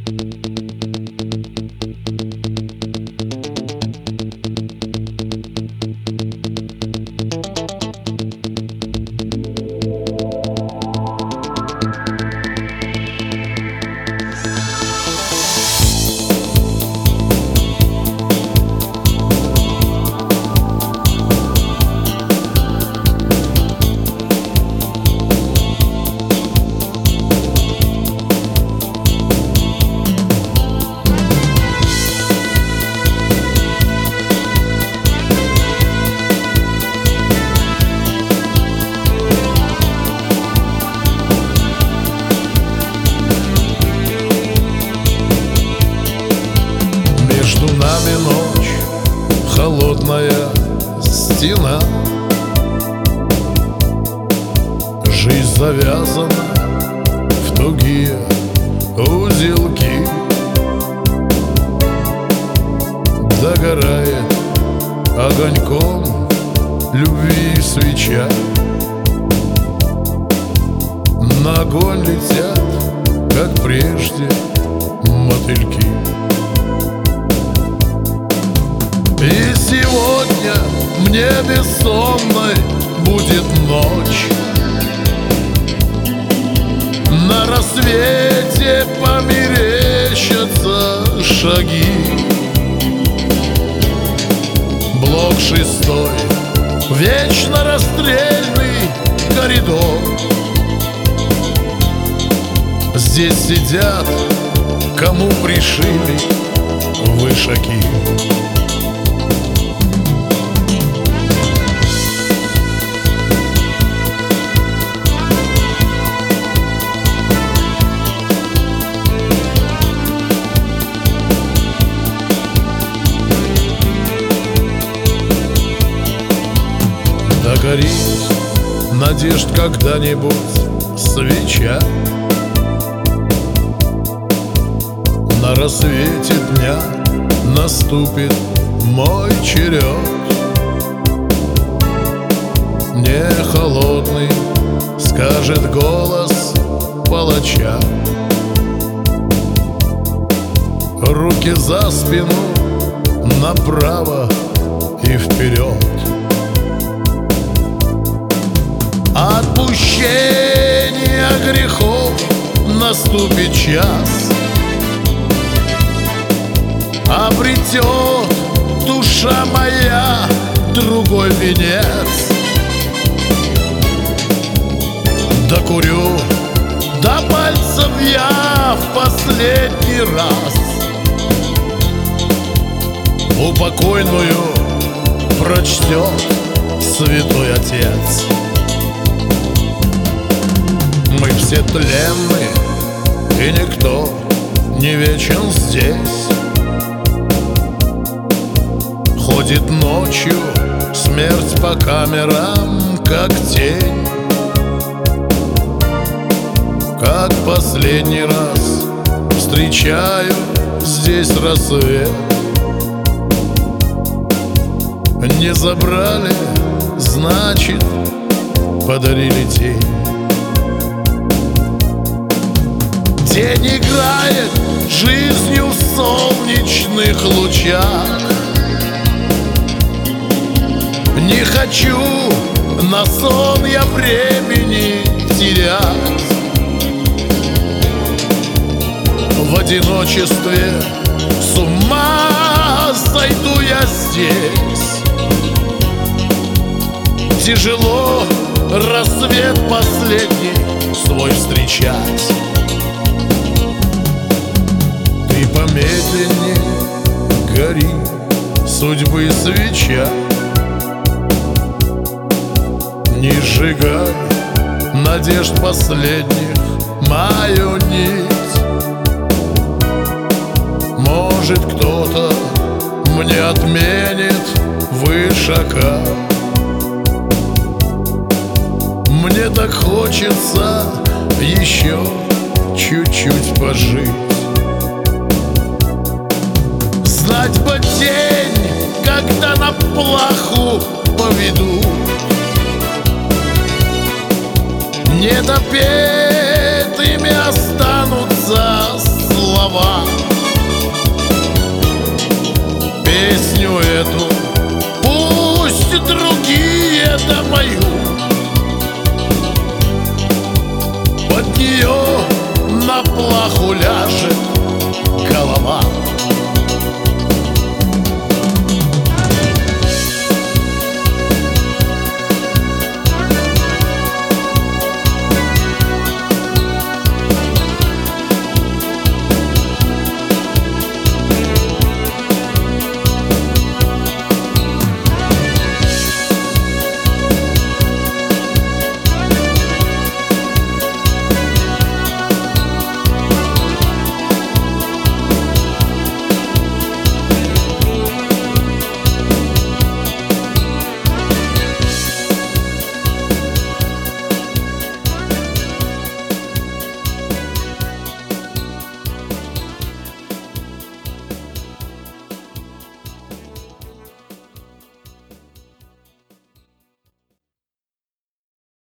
Между нами ночь, холодная стена. Жизнь завязана в тугие узелки. Догорает огоньком любви свеча. На огонь летят, как прежде, мотыльки. И сегодня мне бессонной будет ночь. На рассвете померещатся шаги. Блок 6, вечно расстрельный коридор. Здесь сидят, кому пришили вышаки. Догорит надежд когда-нибудь свеча. На рассвете дня наступит мой черед. Не холодный скажет голос палача. Руки за спину, направо и вперед. Отпущение грехов наступит час. Обретет душа моя другой венец. Докурю до пальцев я в последний раз. Упокойную прочтет Святой Отец. Мы все тленны, и никто не вечен здесь. Ходит ночью смерть по камерам, как тень. Как последний раз встречаю здесь рассвет. Не забрали, значит, подарили тень. День играет жизнью в солнечных лучах. Не хочу на сон я времени терять. В одиночестве с ума сойду я здесь. Тяжело рассвет последний свой встречать. Ты помедленнее гори, судьбы свеча. Не сжигай надежд последних мою нить. Может, кто-то мне отменит вышака. Мне так хочется еще чуть-чуть пожить. Знать бы день, когда на плаху поведу. Недопетыми остаться